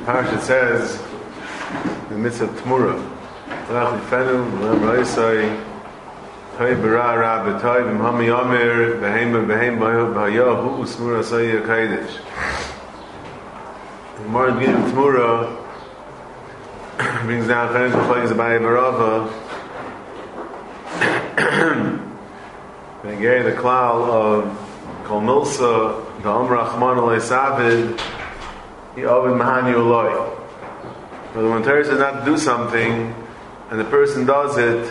Parsha says the mitzvah Tmura. Lach lifenu, v'lem ra'isai, Toy bara rabbe, toy v'mhami yomer, v'hem b'hayahu, u'smura asaya kaidish. The more beginning of Tmura brings down Chenesh B'chayim Zabayi Barava. They gave the klal of Kol Milsa, V'am Rachman Olay Savid, Yovid Mahani Uloi. But when Torah says not to do something, and the person does it,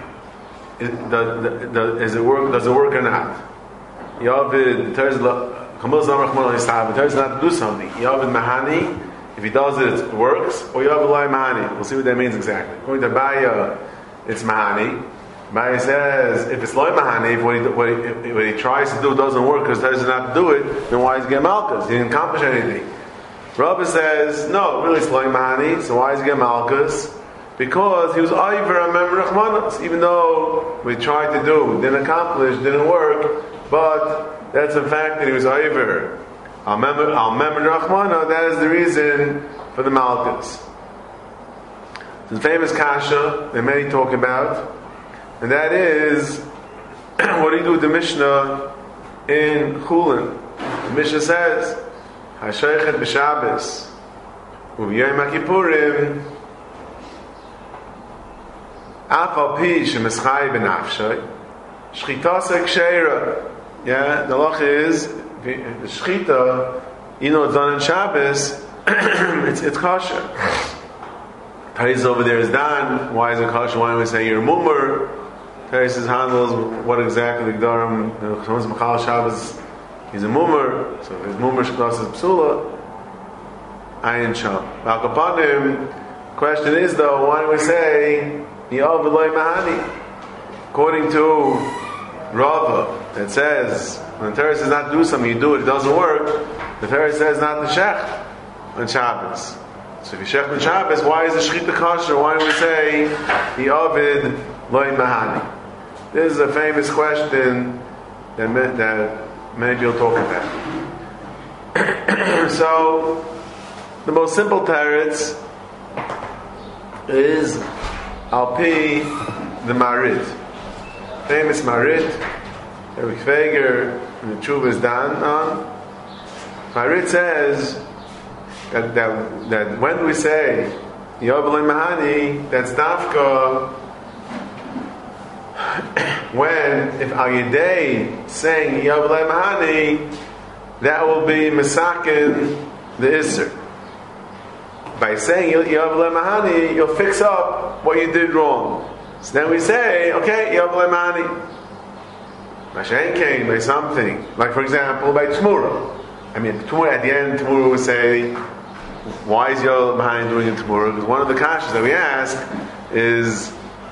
does it work or not? Yovid, Kol Milsa V'am Rachman Olay Savid, Torah says not to do something. Yovid Mahani, if he does it, it works, or Yovid Olay Mahani. We'll see what that means exactly. According to Baya, it's Mahani. Baya says, if it's loy mahani, if what he tries to do doesn't work because he doesn't not to do it, then why is he getting malchus? He didn't accomplish anything. Rabbi says, no, really it's loy mahani, so why is he getting malchus? Because he was over a member of Rachmanos, even though we tried to do, didn't accomplish, didn't work, but that's the fact that he was over a member of Rachmanos, that is the reason for the malchus. The famous kasha that many talk about, and that is, what do you do with the Mishnah in Chulin? The Mishnah says, Hashoichet b'Shabbos, u'v'yom HaKippurim, af al pi shemeschai b'nafshay, shchitase ksheira. Yeah, the halach is, the shchita, you know, it's done in Shabbos, it's kosher. Tais over there is done. Why is it kosher? Why do we say you're mummer? Tais handles what exactly the Gdarim, Machal Shabbos, he's a mummer. So if his mummer shklas is psula, ayin sham. Balkapanim, question is though, why do we say Yav v'loy mahani? According to Rava, that says when the Torah says not to do something, you do it, it doesn't work. The Torah says not to shech on Shabbos. So if you shech on Shabbos, why is the shechita kosher? Why do we say Yavid loy mahani? This is a famous question that many people talk about. So the most simple teretz is Alpi the Marit, famous Marit. Eric Fager and the Tshuva is done on. Marit says that when we say Yovel Mahani, that's dafka when if Al Yedei saying Yovel Mahani, that will be Mesakin the Isser. By saying Yovel Mahani, you'll fix up what you did wrong. So then we say, okay, Yovel Mahani. Mashen came by something, like for example, by Tmura. I mean, Tmura, at the end, Tmura would say, why is Yovel Mahani doing it Tmura? Because one of the kashas that we ask is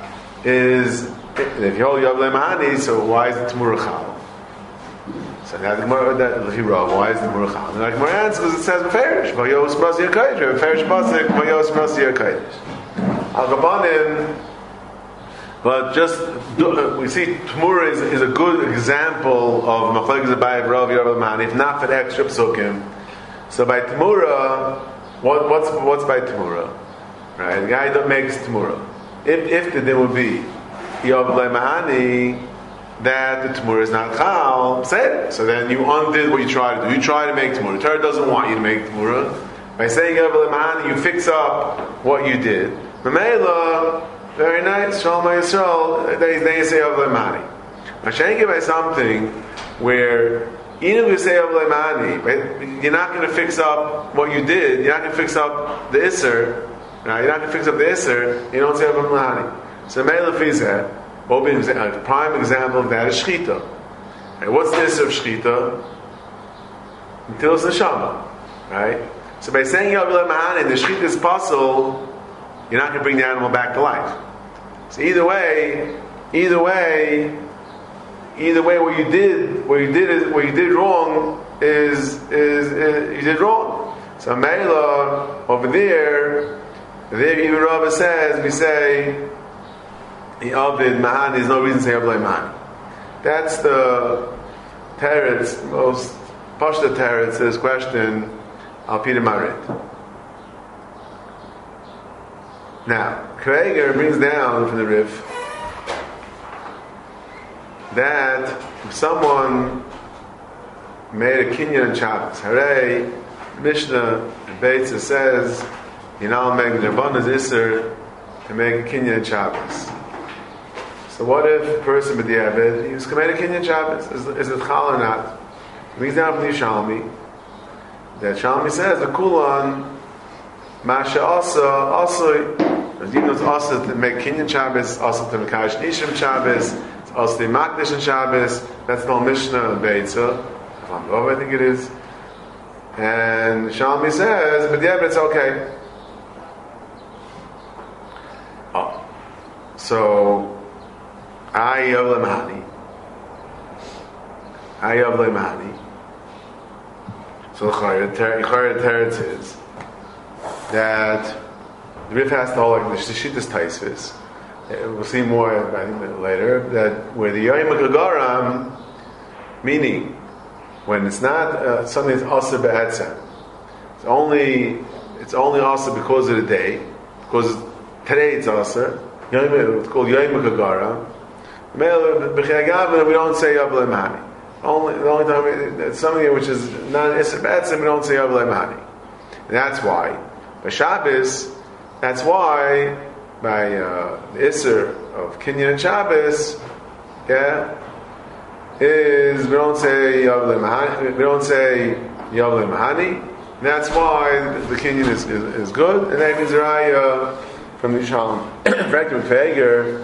if you hold Yovel Mahani, so why is the Tmura Chal? So now the Gemara, why is the Tmura Chal? And the Gemara answers, it says Meferish, Vayos Masi HaKodesh, Meferish Pasik, Vayos Masi HaKodesh. Al-Gabanim. But just, we see Tmura is a good example of Machlekes Abaye Rav Yovel Mahani, if not for the extra psukim. So by Tmura, what's by Tmura? Right? The guy that makes Tmura. If there would be Yovel Mahani, that the Tmura is not Chal, say it. So then you undid what you tried to do. You try to make Tmura. The Torah doesn't want you to make Tmura. By saying Yovel Mahani, you fix up what you did. Mamela, very nice, Shalom Yisrael, they say Yovel Mahani. Mashenke by something where even if you say Yovel Mahani, you're not going to fix up what you did, you're not going to fix up the Isser, right? You're not going to fix up the Isser, you don't say Yovel Mahani. So Mela Fizeh, a prime example of that is Shchita. Right? What's the Isser of Shchita? Until it's Neshama. Right? So by saying Yovel Mahani, the Shchita is possible, you're not going to bring the animal back to life. So either way, what you did wrong is you did wrong. So Meila over there even Rava says, we say the Avid Mahani, there's no reason to say Avid Mahani. That's the teretz, most pashta teretz, this question Al Pida Marit. Now, Krager brings down from the Rif that if someone made a kinyan on Shabbos, Hooray, Mishnah and Beitza says, make the Rabbanah's Isser to make a kinyan on Shabbos. So what if a person with the Abed, he was committed a kinyan on Shabbos? Is it Chal or not? It brings down from the Shalmi that Shalmi says the Kulan Masha also even though it's also to make kinyan Shabbos, also to make Kash Nishim Shabbos, it's also to Makdish and Shabbos. That's no Mishnah and Beitza. I think it is. And Shalmi says, but yeah, but it's okay. Oh. So Ayav Lemahani. So the Teretz is that the Rif has to hold like the Shittas Taisvis. We'll see more I think later, that where the Yom HaGagaram, meaning when it's not something that's also be'etzem, it's only also because of the day, because today it's also it's called Yom HaGagaram. We don't say Yav Lemahani. The only time it's something which is not an Isser be'etzem, we don't say Yav Lemahani. And that's why by Shabbos, that's why by the Isser of Kinyan and Shabbos, is we don't say Yav Lemahani. That's why the Kinyan is good, and that means Raya from the Shalom. In fact, with Fager,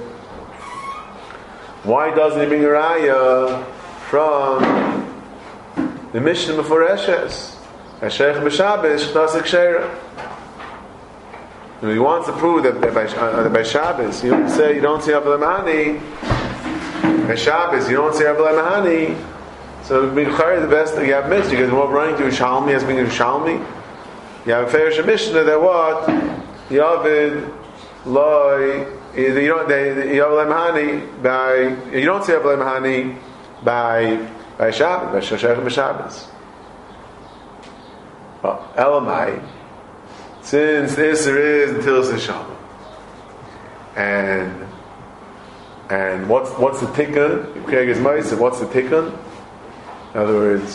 why doesn't he bring a Raya from the Mishnah before Eshes? Esheich b'Shabbos Shtasik Sheira. He wants to prove that by Shabbos you don't say Yav Lemahani. By Shabbos you don't say Yav Lemahani. So the best thing you have missed, because we're running to Shalmi as being a Shalmi. You have a Ferish Mishnah that what Yavid Loi. You don't say Yav Lemahani by Shabbos, by Shashach b'Shabbos. Elamai, since the Isser is until it's a Shalom, and what's the tikkun? What's the tikkun? In other words,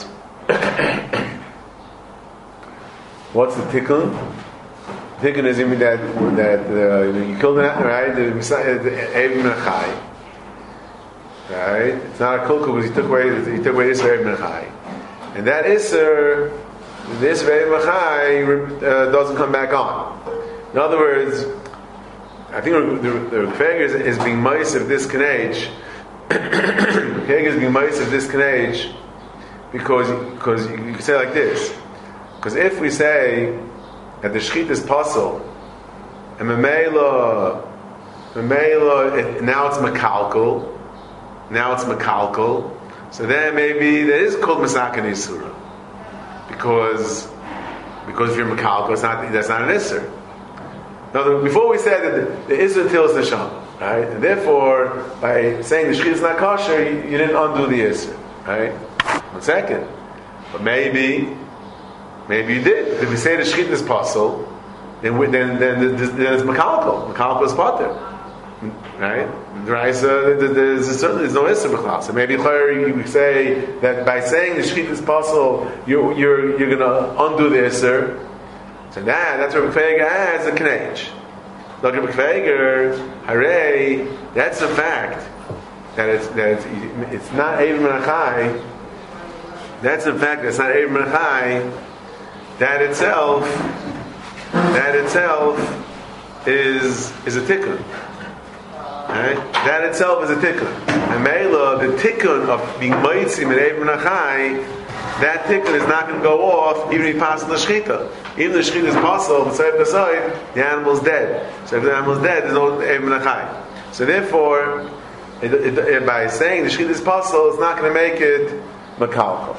what's the tikkun? Tikkun is even that you killed an animal, right? The Eivim Menachai, right? It's not a kulku because he took away Isser Eivim Menachai, and that Isser, this Eivim Menachai doesn't come back on. In other words, I think the Feg is being mice of this Kanage. Feg is being mice of this Kanage because you can say like this. Because if we say that the Shechit is puzzle, and Memela, now it's Makalkal, so then maybe that is called Masakan Isura. Because if you're Makalkal, that's not an Isser. Now, before we said that the Isser tills the Sham, right? And therefore, by saying the Shechit is not kosher, you didn't undo the Isser, right? 1 second. But maybe you did. If we say the Shechit is puzzle, then it's Makalkal. Makalkal is Pater. Right? There's no Isser B'chlal. So maybe you say that by saying the Shechit is puzzle, you're going to undo the Isser. So that's where B'kfeiger has a Knech. Look at B'kfeiger, hooray, that's the fact that it's not Eivim Menachai. That's the fact that it's not Eivim Menachai. That itself is a tikkun. Right? That itself is a tikkun. And Meila, the tikkun of being Maitzim and Eivim Menachai, that tikkun is not going to go off even if you pass the Shechita. Even if the Shechita is possible, the animal's dead. So if the animal's dead, there's no Eivim Menachai. So therefore, by saying the Shechita is possible, it's not going to make it Makalkal.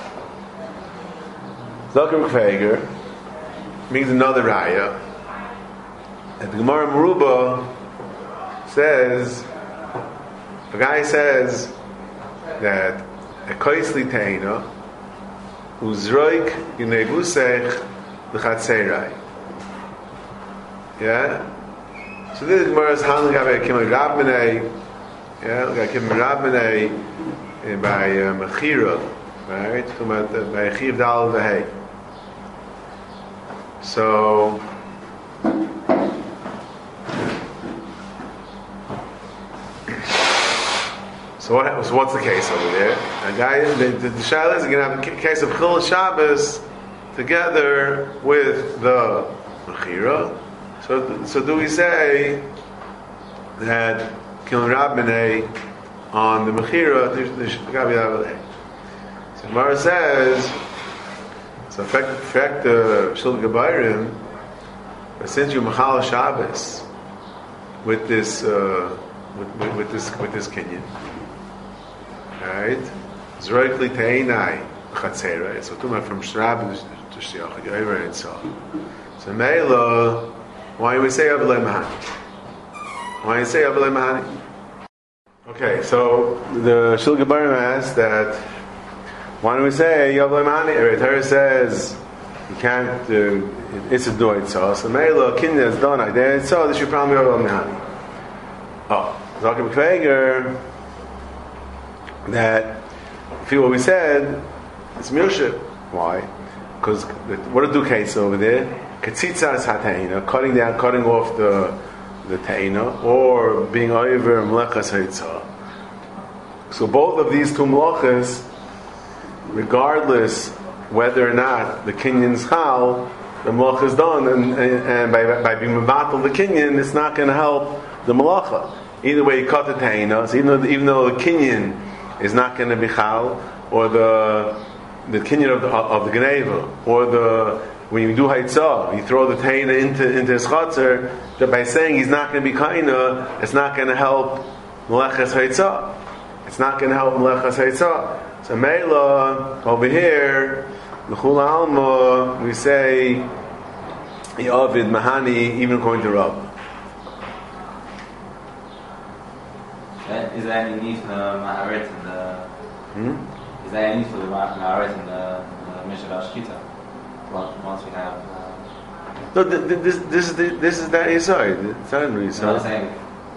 Zakir Kfeiger means another raya. And the Gemara Meruba says, the guy says that a koisli teina uzroik yinegusech l'chatzeirai. Yeah? So this Gemara is handling about Kimel Rabbanei. Yeah, we got Kimel Rabbanei by Mechira, right? Talking about by Chiv Dal V'Hei. So what's the case over there? A guy, the Shaila is going to have a case of Chil Shabbos together with the Mechira. So do we say that Kilin Rabbanei on the Mechira, there should be that? So Gemara says, so effect the Shul Gebayrim, but since you Mechal Shabbos with this Kinyan, right? Zroikli Teinai Chatzera. So talking from Shrab to Shiach Yover and so. So Meila, why do we say Avalei Mahani? Why do you say Avalei Mahani? Okay, so the Shul Gebarim asks that why do we say Avalei Mahani? The Torah says you can't. It's a doit so. So Meila Kinyan is done. So this should probably be Avalei Mahani. Oh, Zakir B'Kveger. That if what we said, it's Milship. Why? Because what do case over there? Ketzitza is hateina, cutting off the teina, or being over mlechas haitzah. So both of these two melachas, regardless whether or not the kinyan's chal, the melacha is done, and by being mevatel the kinyan, it's not going to help the melacha. Either way, you cut the teina. So even though the kinyan is not going to be chal, or the kinyan of the geneva, or when you do haitzah, you throw the teina into his chatzar. By saying he's not going to be kaina, it's not going to help melechas haitzah. It's not going to help melechas haitzah. So meila over here, l'chul alma, we say yavid mahani even according to Rav. Is there any need for the Maharet in the? Is there any need for the Maharet in the Mishnah Shkita? Once we have. No, this is that Yisai. It's not in Yisai. No, I'm saying.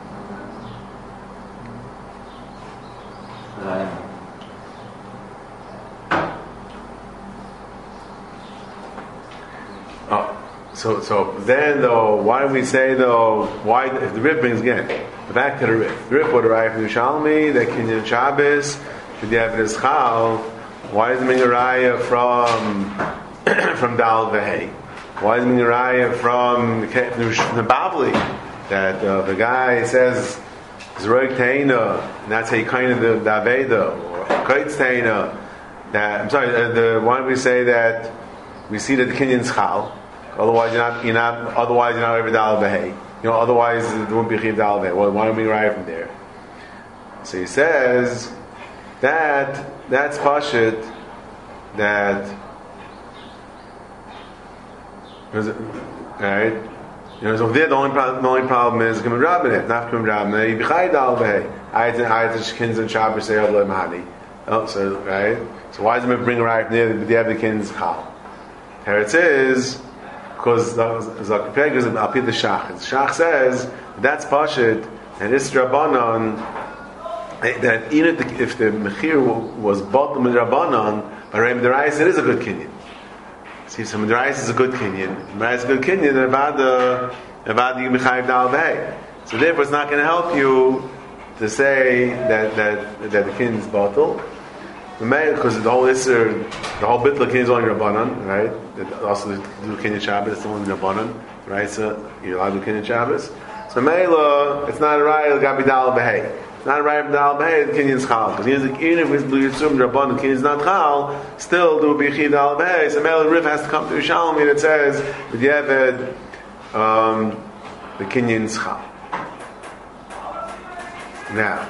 So then though, why do we say though? Why if the Rif brings again? Back to the Rif. The Rif would arrive from Yerushalmi, the Kinyan Shabbos, the Evidus Chal. Why is it bring a raya from Dal V'Hei? Why is it bring a raya from the Bavli that the guy says Zroik Teina, and that's how you kind of the Aveda or Kaitz Teina. That I'm sorry. Why do we say that we see that the Kinyan's Chal? Otherwise, you're not over Dal V'Hei. Otherwise, there won't be Chiv Dal V'Hei. Well, why don't we arrive from there? So he says that's Pashit that. Right? So there, the only problem is Kimon Rabbaneh, not Kimon Rabbaneh. You b'chai Dal V'Hei. Ayat Shkins and Shabbos say Avlei Mahani. Oh, so right. So why does it bring a right from there? The other Kin's Chal. Here it is. Because Zakir is Alpi the Shach. The Shach says that's Pashit and it's Rabbanon that even if the Mechir was bottom with Rabbanon, by Reim Derais it is a good Kinyan. See, so Derais is a good Kinyan. Derais is a good Kinyan. About the Mechayiv Dal V'Hei. So therefore, it's not going to help you to say that the Kinyan is bottle. Because the whole Isser, the whole bit of Kinyan is only Rabbanon, right? Also, do Kinyan Shabbos, it's only Rabbanon, right? So you're allowed to do Kinyan Shabbos. So Meila, it's not a Raya, it's got to be Dal B'Hei. It's not a Raya of Dal B'Hei, the Kinyan's Chal. Because even if we assume Rabbanon, the Kinyan's not Chal, still do be Chiv Dal B'Hei. So Meila, the Rif has to come to Yerushalmi that says, with Yeved, the Kinyan's Chal. Now,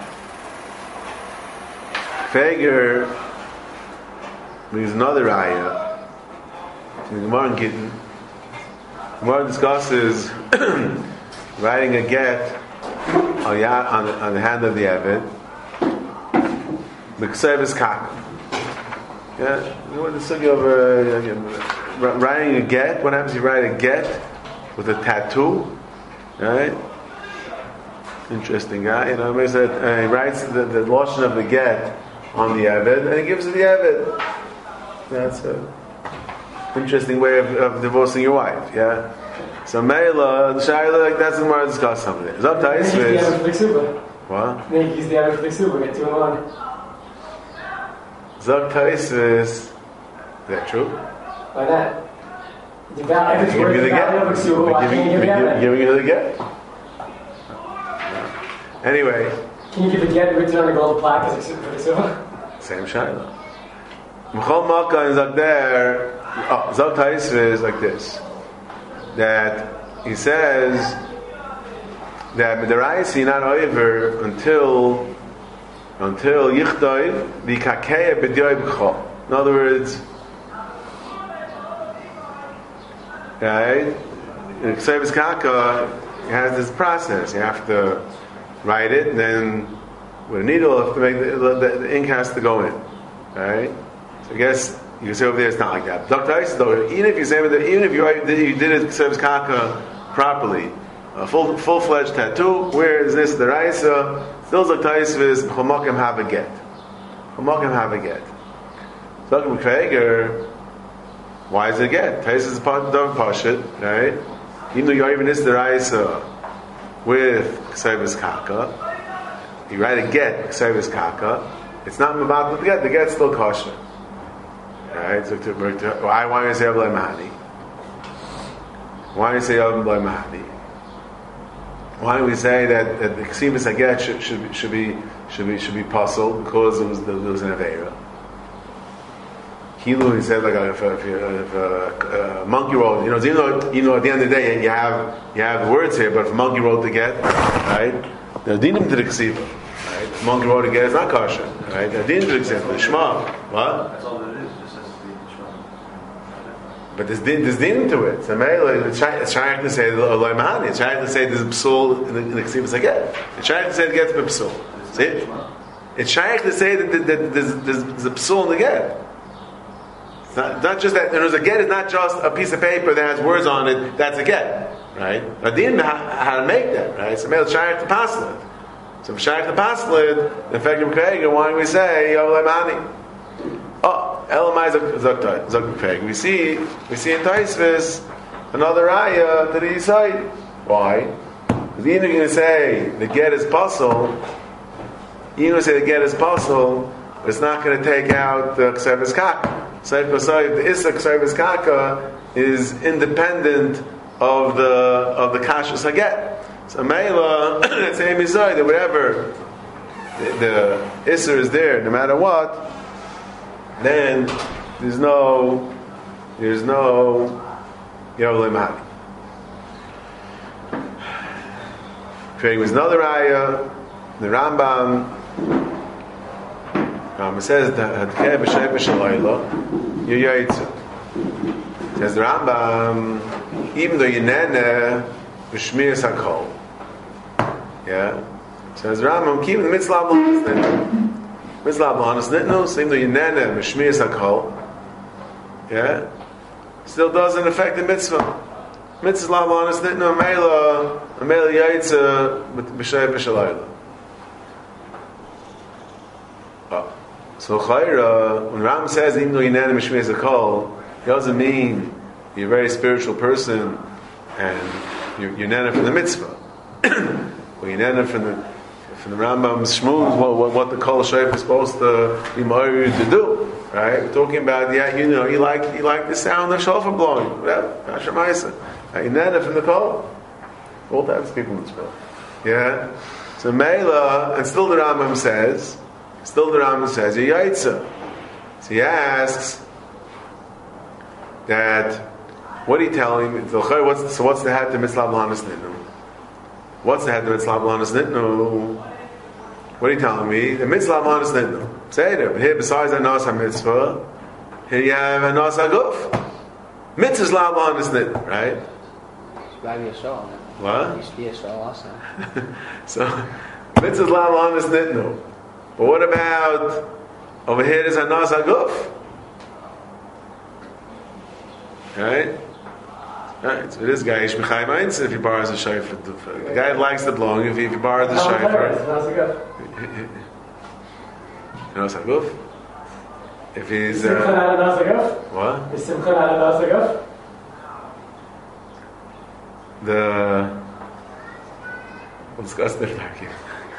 Feger brings another ayah from the Gemara in Gittin. The Gemara discusses writing a get on the hand of the Eved. B'ksevis kaka. Yeah, you know what the sugi of writing a get? What happens if you write a get with a tattoo? Right? Interesting guy. You know, he said, he writes the lashon of the get on the Eved, and he gives it the Eved. That's an interesting way of divorcing your wife, yeah? So Meila, the Shaila, like that's the more I discuss something. Zok Taisvis. What? He's the average Flixuba, get 2 in 1. Zok Taisvis. Is that true? Why not? The value is Giving you the get. Giving you the get. Anyway. Can you give a get written on a gold plaque as a Flixuba? Same Shaila. M'chol Malka and Zok there. Zok Taisvis is like this. That he says that Midarais you're not over until Yichtoiv the Kakeya B'Dyoy B'Chol. In other words, right? Ksevus Kaka has this process. You have to write it, and then with a needle, you have to make the ink has to go in, right? So I guess. You can say over there it's not like that. Dr. Isis, though, even if you say that, even if you did it Ksevus Kaka properly, a full-fledged tattoo, where is this the Raisa? Still Dr. Isis, Chomokim have a get. Chomokim have a get. Dr. McFager, why is it a get? Taisis is part of the Pashit, right? Even though you're even this the Raisa with Ksevus Kaka, you write a get Ksevus Kaka. It's not about the get. The get's still kosher. Right? So why do you say Avlai Mahani? Why do you say Avlai Mahani? Why do we say that the Ksivus Aget should be puzzled because there was an Aveira? Kilu, he said, like if a monkey wrote, you know, at the end of the day, you have the words here, but if a monkey wrote the get, right? The dinim to the Ksiva, right? If a monkey wrote the get, it's not kosher, right? The dinim to the Ksiva, the Shema, what? That's all it is. Just has to be the Shema. But there's din to it. So it's trying to say Eloi Mahani. It's trying to say there's a psul in the Ksivus Aget. It's trying to say it gets a psul. See? It's trying to say that there's a psul in the get. It's not just that. There's a get is not just a piece of paper that has words on it. That's a get, right? A din how to make that, right? So it's trying to pass it. So if trying to pass it, in fact, why do we say Eloi Mahani? Oh, Elamai Zok. We see in Taisvis another ayah to the side. Why? Because even if you're going to say the get is puzzle, it's not going to take out the Ksevus Kaka. So the Issa Ksevus Kaka is independent of the Kashus Haget. So Meila, let's say Mizai, that whatever the Issa is there, no matter what, then there's no Yavlei Mahani. Creating was another ayah, the Rambam says that Hadkeh b'shei b'shalayla Yaitzu. Says the Rambam, even though Yenene b'shmiras hakol, yeah. Says the Rambam, keep the mitzvah b'lahanas Mitzvah b'lahanas nitnu. So even though Yenene b'shmiras hakol, yeah, still doesn't affect the mitzvah. Mitzvah b'lahanas nitnu Amela Yaitzu b'shei b'shalayla. So Chayra, when Ram says even though Yenene b'shmiras hakol, it doesn't mean you're a very spiritual person and you're Yenene from the mitzvah. Or Yenene from the Rambam's shmuz, what the Kol Shayf is supposed to be married to do, right? We're talking about you like the sound of shofar blowing, whatever. Kasher Ma'isa, Yenene from the Kol. All types of people in this world, yeah. So Meila, and still the Rambam says, you're Yaitza. So he asks that, what are you telling me? So what's the head to mitzvah b'lahanas nitnu? What's the head to mitzvah b'lahanas nitnu? What are you telling me? The mitzvah b'lahanas nitnu. Say it. But here, besides Anas HaMitzvah, here you have Anas HaGuf. Mitzvah b'lahanas nitnu, right? Rabbi Yisrael. What? Used to be Yisrael also. So, mitzvah b'lahanas nitnu. But what about over here is Anas HaGuf? Right? Right, so this guy, Ishmechai Mainz, if he borrows a shayfer. The guy likes the blowing, if he borrows the shayfer. You know, Saguf? If he's. What? Is Simcha not a Nasagaf? We'll discuss that back here.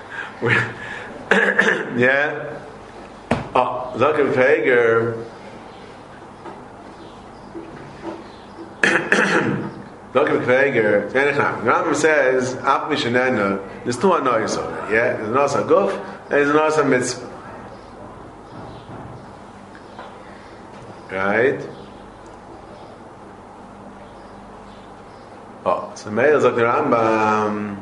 Yeah. Oh, Zakir Fager. Zakir Fager. Rambam says, Af Mishanena, there's two anoyas over there. Yeah? There's an Asa Guf and there's an Asa Mitzvah. Right? Oh, so Meir Zakir Rambam.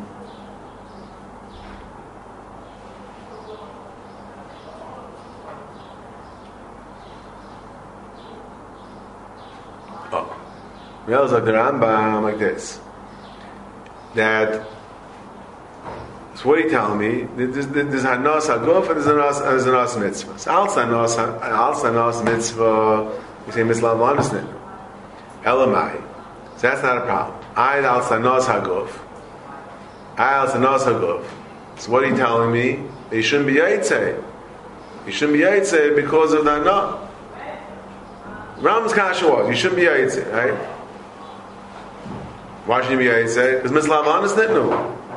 Meir Zakir Rambam like this. That. So what are you telling me? There's Hanos Haguf and there's an Hanos Mitzvah. So Al Hanos Mitzvah, we say Mitzvah Lanisnit. Elamai. So that's not a problem. Al Hanos Haguf. So what are you telling me? That you shouldn't be Yaitzeh. You shouldn't be Yaitzeh because of the Hanos. Ram's Kasha was, you shouldn't be Yaitzeh, right? Why should you be Yaitzeh? Because Mitzvah Lanisnit no.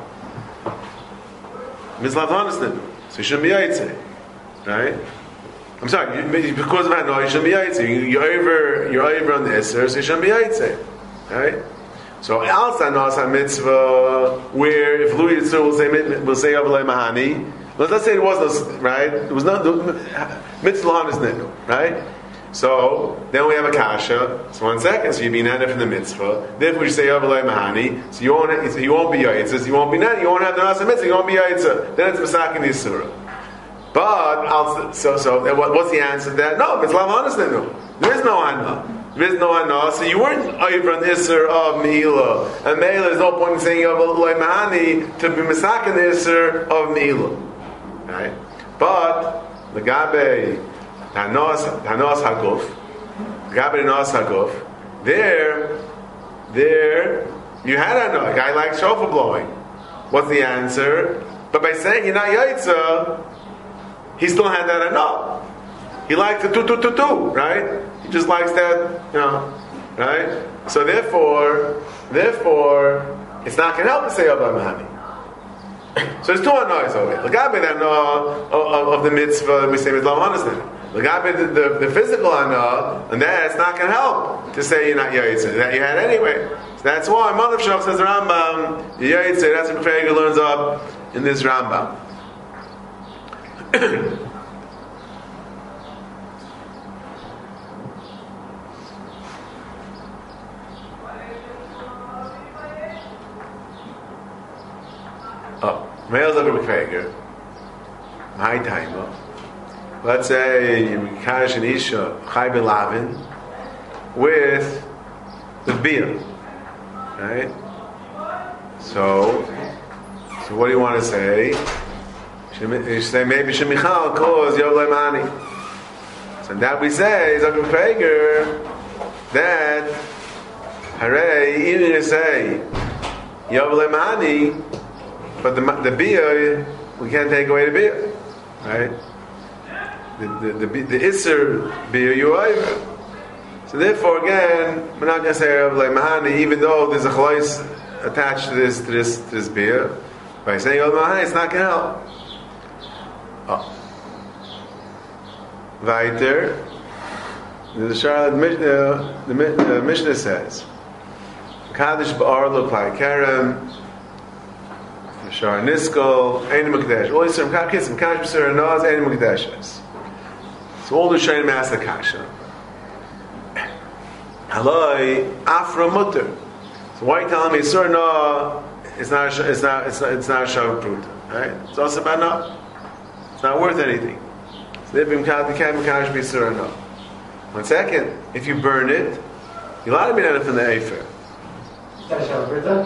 So you shouldn't be Yaitzeh, right? I'm sorry, because of that, no, you shouldn't be Yaitzeh. You're over on the Isser, so you shouldn't be Yaitzeh, right? So also knows a mitzvah where if Louis Yitzur will say Avalei Mahani, let's say it was no, right? It was not mitzvah Lahanis Nitnu, right? So then we have a kasha. So 1 second. So you be nana from the mitzvah. Therefore, you say Avalei Mahani. So you won't be Yaitza. So you won't be nana. You won't have the nasa mitzvah. You won't be Yaitza. Then it's Masak in the Yisura. But so what's the answer to that? No, mitzvah Lahanis Nitnu. There is no Hana. There is no Hana. So you weren't over on the Isser of Meila. And Meila, there's no point in saying Avalei Mahani to be Masak in the Isser of Meila. Right? But the Gabe. Hanos Haguf, Gabi Hanos Haguf. There, you had a guy like shofar blowing. What's the answer? But by saying you're not Yaitza, he still had that enough. He liked the two, right? He just likes that, right? So therefore, it's not going to help to say Abba Mahani. So there's two anois over here. The Gabi of the mitzvah, we say mitzvah Hanas. The physical ana, and that's not going to help to say you're not Yaitze, that you had anyway. So that's why Mother Shach says Rambam, Yaitze, that's what Feiger learns up in this Rambam. Males are going to be Feiger. My time. Let's say you Kash and Isha Chai Belavin with the beer, right? So what do you want to say? You say maybe Shemichal cause Yovlei Mani. So that we say is a Feger that Hooray, even you say Yovlei Mani, but the beer we can't take away the beer, right? The Isser beer you over. So therefore, again, we're not going to say Avalei Mahani, even though there's a chalais attached to this beer. By saying Avalei Mahani, it's not going to help. Weiter, the Charlotte Mishnah, the Mishnah says, Kaddish Ba'ar look like Kerem, Shar Niskal, Ein Mukdesh. All these terms, Kash B'Sur Naz, Ein Mukdeshes. So all the Shayim ask the Kasha. Haloi Afra Mutter. So why are you telling me Sur Na? It's not a Shav Pruta, right? It's also about no. It's not worth anything. So they can't Kash B'Sur Na. 1 second. If you burn it, you're allowed to be out from the Efer. Is that a Shav Pruta?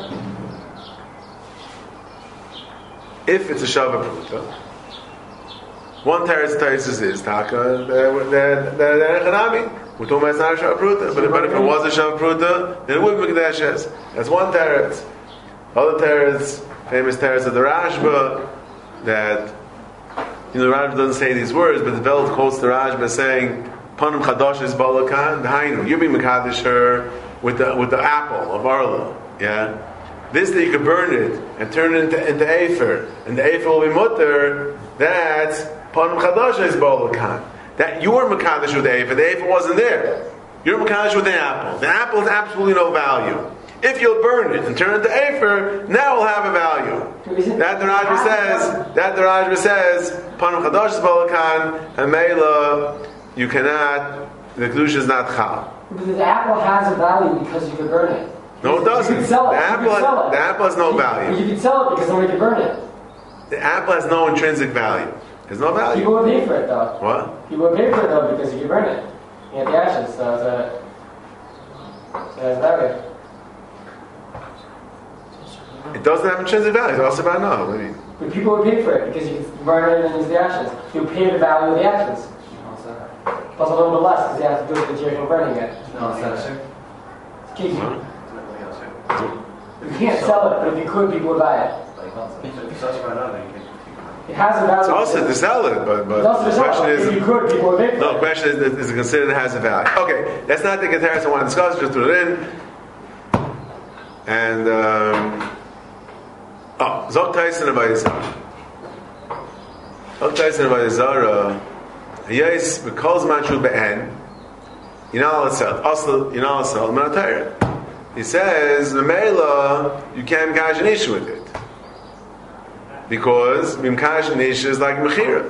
If it's a Shava Pruta, one Teretz is Taka, the Echanami. We're talking about it's not a Shava Pruta. But if it was a Shava Pruta, then it would be Mekadeshes. That's one teretz. Other teretz, famous teretz of the Rashba, that the Rashba doesn't say these words, but the Veld quotes the Rashba saying, Panim Chadosh is Balakan, Dahainu. You're being Mekadesh her with the apple of Arla. Yeah? This that you could burn it and turn it into Afer, and the Afer will be mutter, that's Panim Chadosh is Balakan. That you were Mekadesh with the Afer wasn't there. You're Mekadesh with the apple. The apple has absolutely no value. If you'll burn it and turn it to Afer, now it will have a value. That the Rajba says, Panam Chadash is Balakan, and Meila, you cannot, the Kedusha is not Chal. But the apple has a value because you can burn it. No, it doesn't. You can sell it. The apple has no value. You can sell it because nobody can burn it. The apple has no intrinsic value. There's no value. People would pay for it though. What? People would pay for it though because you can burn it. You have the ashes, so it's value. It doesn't have intrinsic value. It's also about no. What do you mean? But people would pay for it because you can burn it and use the ashes. You pay the value of the ashes. Plus a little bit less because you have to do the material of burning it. You can't sell it, but if you could, people would buy it. It has a value. It's also to sell it, but the question is, if you could, people would pay for it. no, the question is it considered it has a value? Okay, that's not the comparison I want to discuss. Just put it in. And Zok Tyson of Ayazara. Zok Tyson of Ayazara. Yes, because Manchu Be'en. You're not allowed to sell. Also, you're not allowed to sell Manatayra. He says, Memela, you can't Mkash an issue with it. Because Mkash an issue is like Mechira.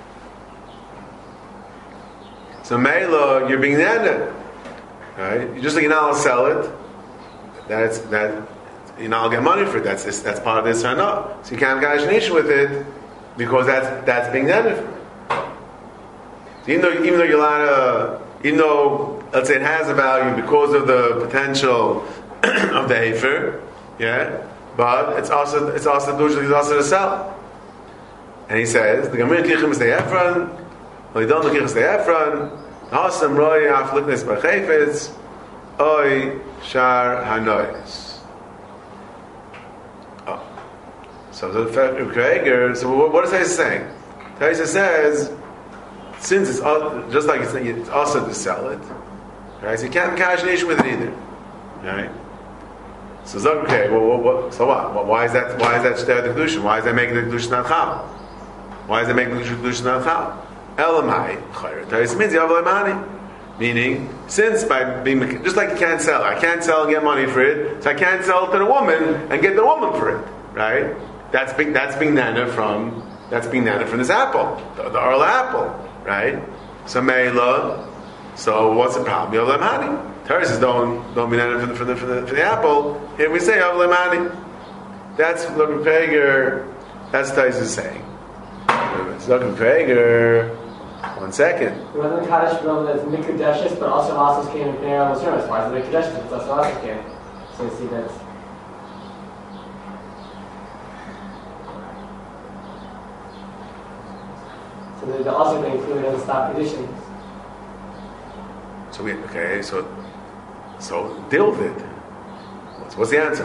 So Mela, you're being nana. Right? You just like you're not allowed to sell it. That you're not allowed to get money for it. That's part of this or not. So you can't Mkash an issue with it because that's being nana for it. So even though you're allowed to, even though, let's say it has a value because of the potential of the Efer, yeah, but it's also to sell. And he says, the Gamir Kichim is the Efron, the Lidon Kichim is the Efron, Hasam Roy Afliknes Bachefetz, Oy Shar Hanois. Oh. So what is he saying? Taisa says, since it's just like it's also to sell it, right? So you can't cash an issue with it either, right? So okay, so what? Why is that? Why is that the kedusha? Why is that making the kedusha not chal? Why is that making the kedusha not chal? Elamai chayre. It means you have money, meaning since by being just like you can't sell, I can't sell and get money for it, so I can't sell it to the woman and get the woman for it, right? That's being nana from this apple, the Arla apple. Right? So Meila. So what's the problem? You have lemani. Torah says don't be nana for the apple. Here we say you have lemani. That's looking Prager. That's what Tais is saying. It's looking Prager. 1 second. It wasn't Kaddish Bill that's Mikudeshes, but also Lassos came in Pnei Service. Why is it Mikudeshes? It's also Lassos came. So you see that. So they're also going to include in the stop conditions. So deal with it. What's the answer?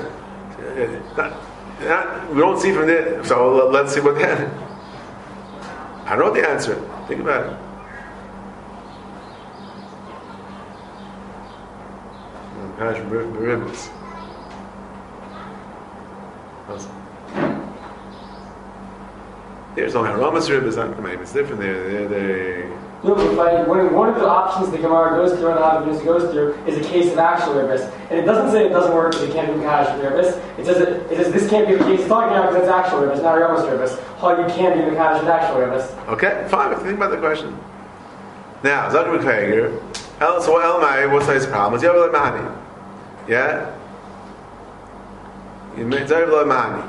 We don't see from there. So let's see what the answer. I don't know the answer. Think about it. Ribbons. There's no Haramas ribbons. Maybe it's different. No, but one of the options the Gemara goes through and the Havimus goes through is a case of actual ribbis. And it doesn't say it doesn't work because it can't be Mekadosh ribbis. It says this can't be the case. It's talking about because it's actual ribbis, not Haramas ribbis. How you can't be Mekadosh with actual ribbis. Okay, fine. But think about the question. Now, Zakir B'Kveger. So Elmai, what's his problem? You have a Lemani. Yeah? You make Zakir Lemani.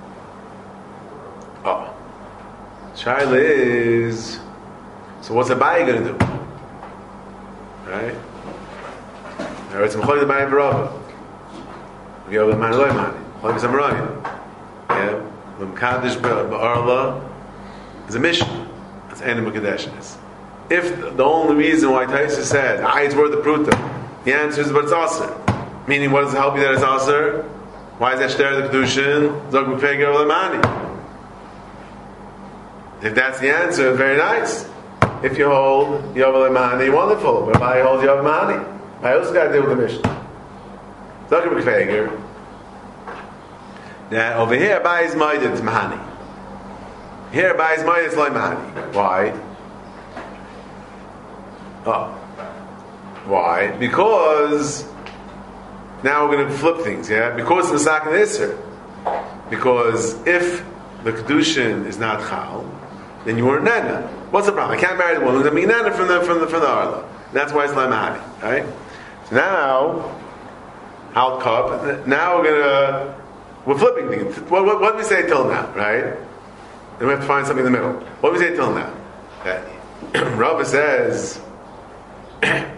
Oh. Child is. So what's a buyer going to do? Right? Now it's Mechoy the buyer Barava. We have the man Loi Mani. Mechoy the Samarayim. Yeah? The Mekadosh Ba'arla is a mission. That's Enim Mekadesh is. if the only reason why Taisa says it's worth the pruta, the answer is but it's aser. Meaning, what does it help you that it's aser? Why is that shter the kedushin? Zog b'feger l'mani. If that's the answer, very nice. If you hold Yovel Mani, wonderful. But if I hold Yovel Mani, I also got to deal with the mission. Zog b'feger. Now over here, Abai is moeded Mahani. Here, Abai is moeded Loi Mahani. Why? Why? Because now we're going to flip things, yeah? Because the Masak and Isser. Because if the Kedushin is not Chal, then you weren't Nana. What's the problem? I can't marry the woman who's going to be Nana from the Arla. That's why it's Lai Mahani, right? So now, Al Cup, now we're flipping things. What did we say till now, right? Then we have to find something in the middle. What did we say till now? Rabbi says that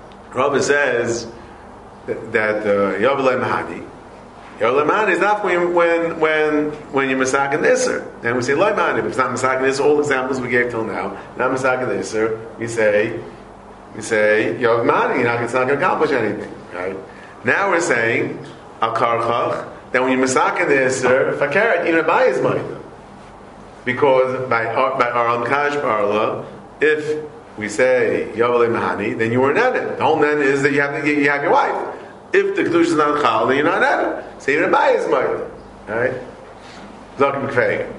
Yovel Mahani. Yovel Mahani is not when you're Masak and Isser. Then we say Loi Mahani. If it's not Masak and Isser, all the examples we gave till now, not Masak and Isser, we say Yovel Mahani. It's not going to accomplish anything, right? Now we're saying Al Karchach. Then when you're Masak and Isser, Fakeret, even Abai is Maida. Because by Aral Mekash Barla, if we say Yovel Mahani, then you were Nana. The whole Nana is that you have your wife. If the Kedush is not Chal, then you're not Nana. So even Abai is Maida. Right? Zakim Kfeig.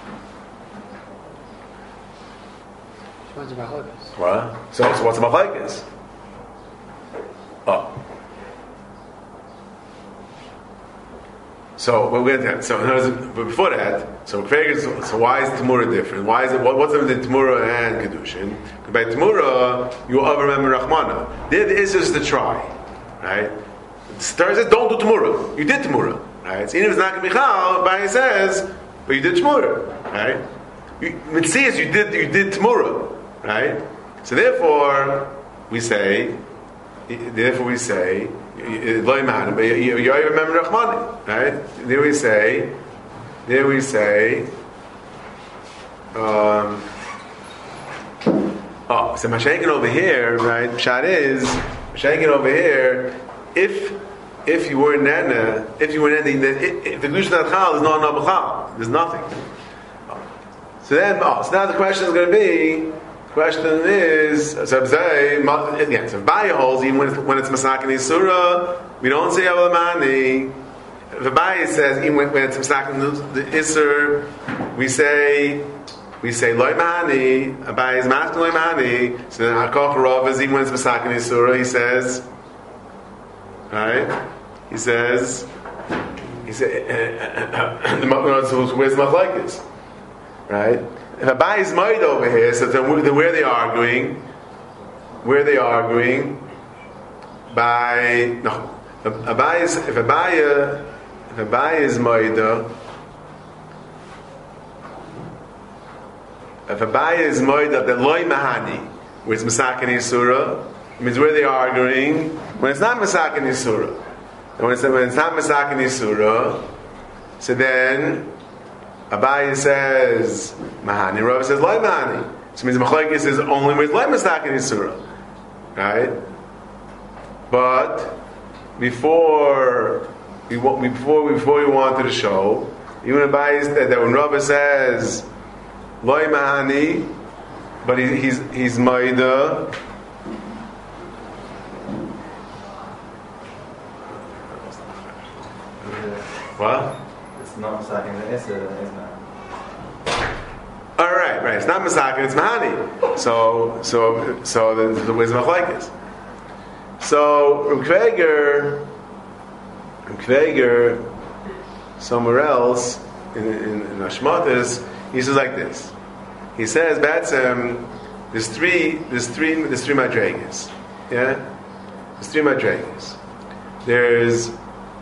What's about Machlokes? What? So what's about Machlokes? So we're going to. But before that, so why is Tamura different? Why is it? What's the difference between Tamura and Kedushin? By Tamura, you all remember Rahmana. There is just to try, right? Star says, don't do Tamura. You did Tamura, right? So even if it's not going to be Chal, Bai says, but you did Tamura, right? It says you did Tamura, right? So therefore we say. Loi Mahani, but you remember Rahmani, right? There we say, so Mashayin over here, right? Pshat is Mashayin over here. If you were Nana, if the Kedushin not Chal, there's no B'chal. There's nothing. So now the question is going to be. Question is, so Abai holds even when it's Masak and Isura, we don't say Yovel Mahani. If Abai says even when it's Masak and the Isur, we say Loi Mahani. Abai is Masak Loi Mahani. So then Hakoch Rav is even when it's Masak and Isura, he says, right? He says, where's the Machlokes, right? If Abai is Moed over here, so then where are they arguing? Where are they arguing? By no, if Abai is Moed, if Abai is Moed, then Loi Mahani, where it's Masak and Yisura, means where are they arguing? When it's not Masak and Yisura, and when it's not Masak and Yisura, so then Abai says Mahani, Rav says Loi Mahani. So it means Machlokes is only with Loi Masak and Yisura, right? But before we wanted to show, even Abai said that when Rav says Loi Mahani, but he's Maida. What? It's not Masakin, it's not. Right. It's not Masakin, it's Mahani. So the where's Machlokes? So Reb Kveger, somewhere else in Hashmatas, he says like this. He says there's three madregas. Yeah, there's three madregas. There's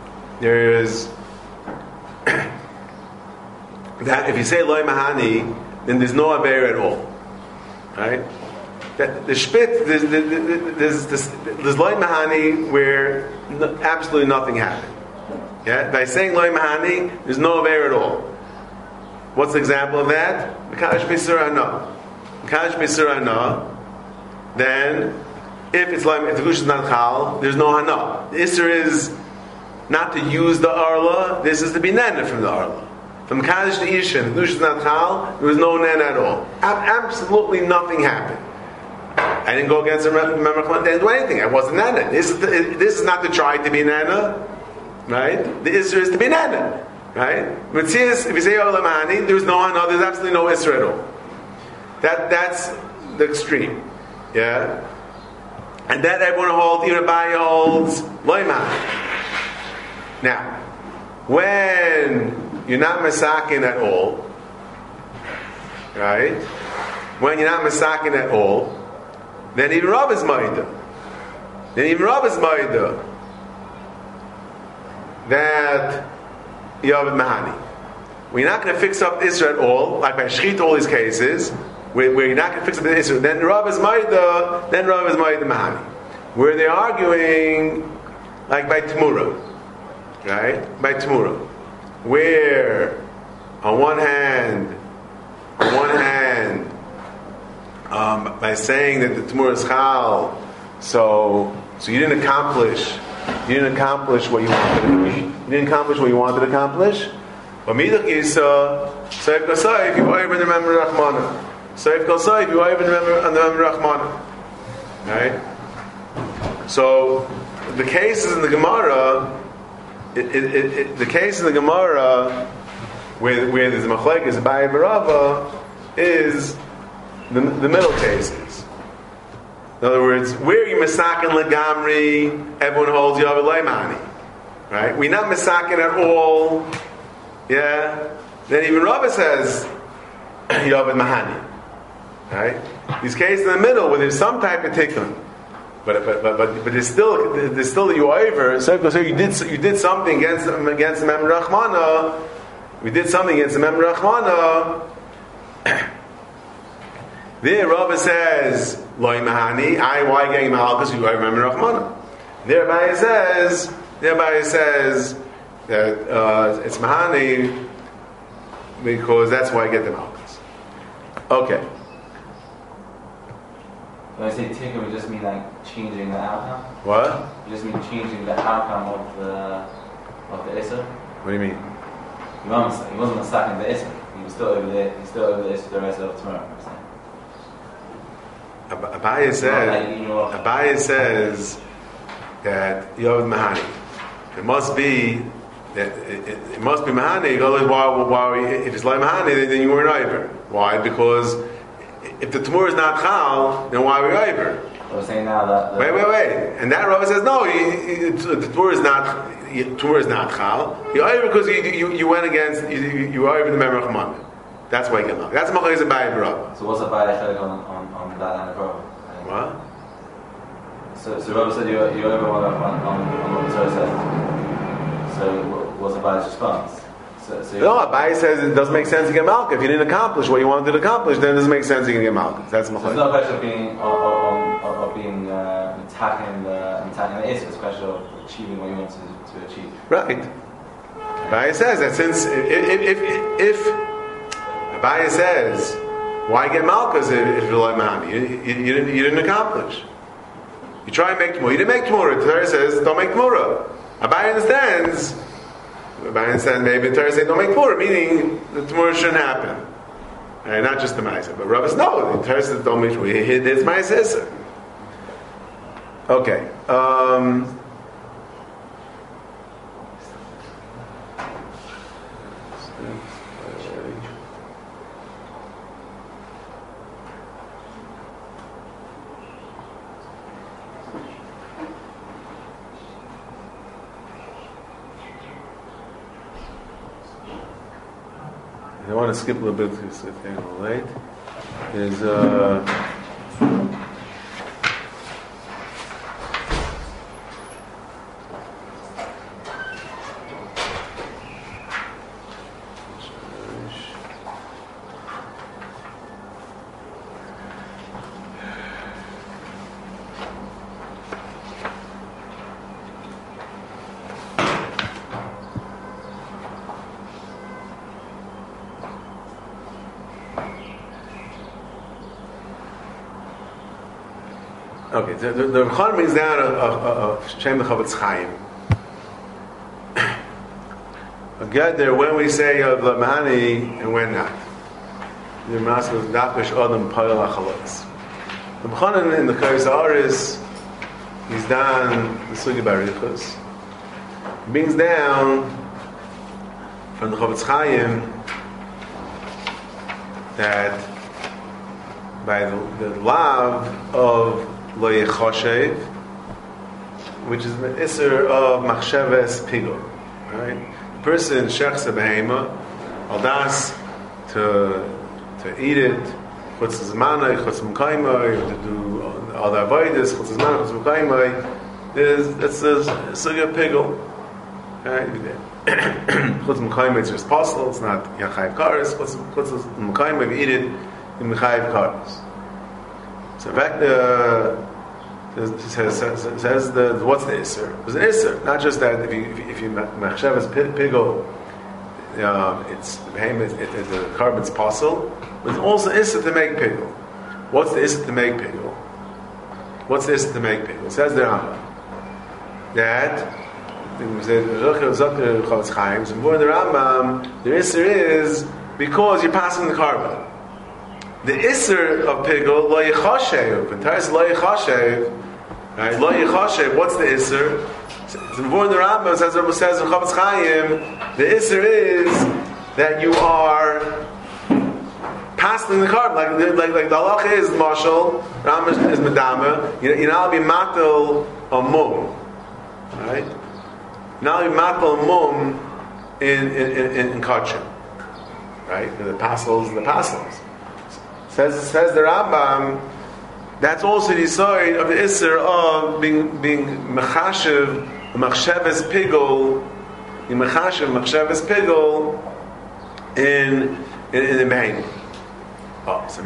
that if you say Loi Mahani, then there's no Aveir at all, right? That the Shpit, there's Loi Mahani where absolutely nothing happened. Yeah, by saying Loi Mahani, there's no Aveir at all. What's the example of that? Mekadosh Misur Hana. Mekadosh Misur Hana then if it's like if the Gush is not Chal, there's no Hana. The Isser is not to use the Arla, this is to be Nena from the Arla. From Kaddish to Isha, the Gush is not Chal, there was no Nena at all. Absolutely nothing happened. I didn't go against the Memrach, I didn't do anything. I wasn't Nana. This is not to try to be Nana, right? The Isra is to be Nana, right? Matthias, if you say Olam Hani, there's no Hana, there's absolutely no Isra at all. That's the extreme, yeah? And that everyone holds, even Abaya holds, Loim Hani. Now, when you're not Masakin at all, right? When you're not Masakin at all, then even Rav is Maida. That Yavid Mahani. When you're not going to fix up Isra at all, like by Shechit, all these cases, where you're not going to fix up the Isra, then Rav is Maida Mahani. Where they're arguing, like by Tmura. Right? By Tmura. Where, on one hand, by saying that the Tmur is Chal, so you didn't accomplish what you wanted to be. You didn't accomplish what you wanted to accomplish. But Midach Yisa, Seif Kasayif, you won't even remember Rahmana. Seif Kasayif, you won't even remember Rahmana. Right? So the cases in the Gemara, the case in the Gemara where there's a Machlekes Abaye Barava is the middle cases. In other words, where you Masakin Lagamri, everyone holds Yavid Leimani. Right? We're not Masakin at all. Yeah? Then even Rava says Yavid Mahani. Right? These cases in the middle where there's some type of tikkun. But there's still the Yu'ayver. So you did something against the Mem Rachmana. We did something against the Mem Rachmana. There, Rava says, Loi Mahani, why getting Malchus? You remember Rahmana. There, Abaye says that it's Mahani because that's why I get the Malchus. Okay. When I say tikkun, we just mean like changing the outcome. What? We just mean changing the outcome of the Isser. What do you mean? He wasn't stuck in the Isser. He was still over there. He's still over the Isser the rest of tomorrow. Abaye says that Yavid Mahani. It must be Mahani. Why? If it's like Mahani, then you weren't over. Why? Because if the Tamur is not Chal, then why are we over? We're saying now that. Wait. And that Rava says no. The Tamur is not Chal. You're over because you went against. You were over the Mem Rachmana. That's why you get Malchus. That's Machlekes Abaye Barava. So what's Abaye Chelik on that line of Rava? What? So Rava said you're over on what the Torah says. So what's Abaye's response? No, Abaye says it doesn't make sense to get Malchus. If you didn't accomplish what you wanted to accomplish, then it doesn't make sense to get Malchus. That's Machlekes. So it's not a question of being attacking the Isser. It's a question of achieving what you want to achieve. Right. Abaye says that since if Abaye says, why get Malchus if you're like Mahani? You didn't accomplish. You try and make Tmura. You didn't make Tmura. The Torah says, don't make Tmura. Abaye understands maybe the Torah says, don't make Tmura, meaning the Tmura shouldn't happen. And not just the Ma'aseh. But Rava says, no, the Torah says, don't make Tmura. It's Ma'aseh. Okay. I want to skip a little bit because it's getting a little late. I Okay, the Chaim brings down a Shem the Chavetz Chaim. Get there when we say of the Mahani and when not. The Master of Dafish Adam Payal Achalos. The Mechanan in the Kais Aris, he's done the Sugi Barichos. He brings down from the Chavetz Chaim that by the lav of Lo Yechoshev, which is the Isser of Machsheves Pigul, right? The person shechs a behema, aldas to eat it, chutz zmanai, chutz mkaimai, to do all the avodas, chutz zmanai, chutz mkaimai. It's a sugya pigul, right? Chutz mkaimai is just possible. It's not yachayev kares. Chutz mkaimai, if you eat it, you mechayev kares. So in fact, says what's the isser? It's an isser, not just that if you machshavas pigul, it's the carbon's possible, but it's also isser to make pigul. What's the isser to make pigul? What's the isser to make pigul? It says the Rambam that we said Chavetz Chaim, and more in the Rambam, the isser is because you're passing the carbon. The isser of pigul lo yechashev, and Taras lo yechashev, right? Lo yechashev. What's the isser? It's important. The Rambam says in Chavetz Chaim, the isser is that you are passing the carbon, like the halacha is mashal, Rambam is medama. You now be matel a mum, right? Now you matel a mum in kachim, right? The pasels. Says the Rambam, that's also the side of the Isser of being mechashev, machsheves pigul, machsheves pigul in the main. Oh, so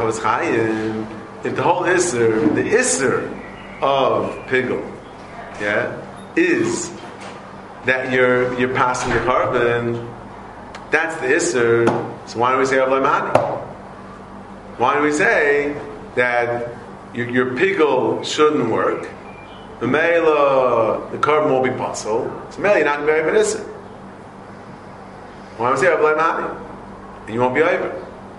if the whole Isser, the Isser of pigul, yeah, is that you're passing the carbon, that's the Isser. So why do we say Avlai Mahani? Why do we say that your pigul shouldn't work? The meila, the carbon will be possible. So meila, you're not going to be able to. Why do we say Avlai Mahani? And you won't be able.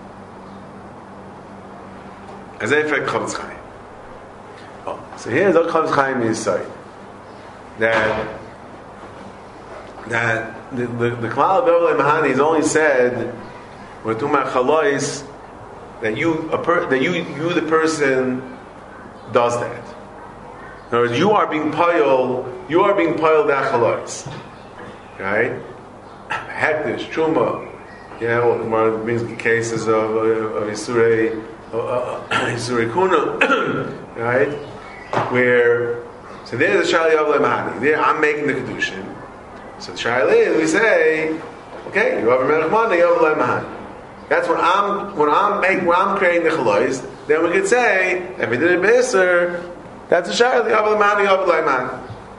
As a fact, Chavetz Chaim. Oh, so here's what Chavetz Chaim is saying. That the Klal of Avlai Mahani is only said when we're talking about chalois, that you the person does that. In other words, you are being payol that chalois, right? Hektish, truma, one of the cases of Isurei Kuna, right? Where so there's the Shali Avlai Mahani. There I'm making the kedushin. So the Shali is we say, okay, you have a Melech Mahani, you have Avlai Mahani. That's when I'm creating the chalois. Then we could say, if we did it b'isser, that's a shayla. Avlai Mahani, Avlai Mahani.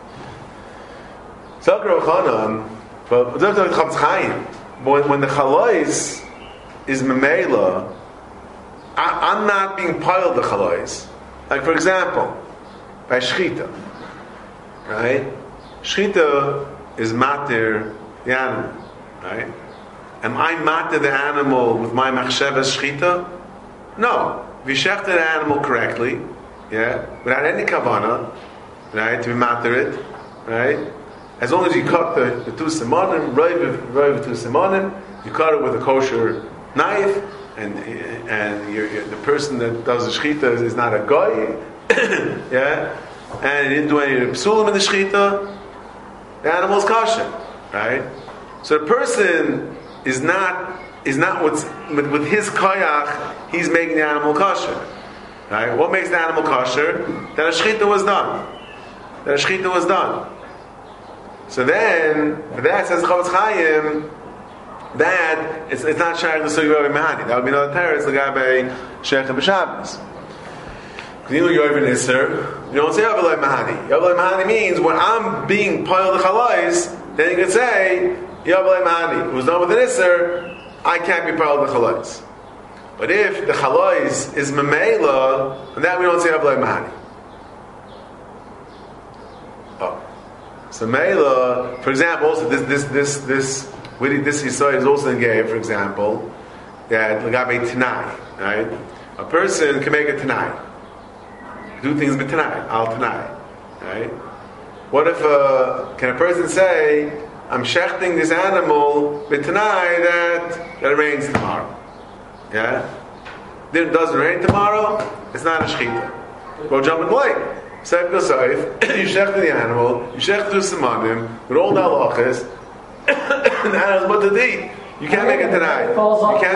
So Rav Chanan, but Chavetz Chaim. When the chalois is memela, I'm not being piled the chalois. Like for example, by shchita, right? Shchita is matir the animal, right? Am I matter the animal with my machshavas shchita? No. If you shecht the animal correctly, without any kavana, right, to be matter it, right? As long as you cut the two simonim, roiv two simonim, you cut it with a kosher knife, and the person that does the shchita is not a guy, and he didn't do any psulim in the shchita, the animal's kosher, right? So the person is not what's with his koyach. He's making the animal kosher, right? What makes the animal kosher? That a shchita was done. So then, for that says Chavetz Chaim that it's not shaykh the sugi of Mahani. That would be another teretz the guy by sheikh and b'Shabbos. You don't say Avlai Mahani. Avlai Mahani means when I'm being piled the chalais, then you can say Avlai Mahani. It was done with an Isser, I can't be piled the chalais. But if the chalais is memela, then we don't say Avlai Mahani. So Meila, for example, also this Yisrael is also engaged, for example, that Lagabe Tanai, right? A person can make a Tanai. Do things with Tanai, al Tanai, right? What if, can a person say, I'm shechting this animal with Tanai that it rains tomorrow? Yeah? Then it doesn't rain tomorrow, it's not a shechita. Go jump in the lake. Seif Gosaif, you shech the animal, you shech through Samanim, with all the halachas, and the animal's what to eat. You can't make it tonight. You can't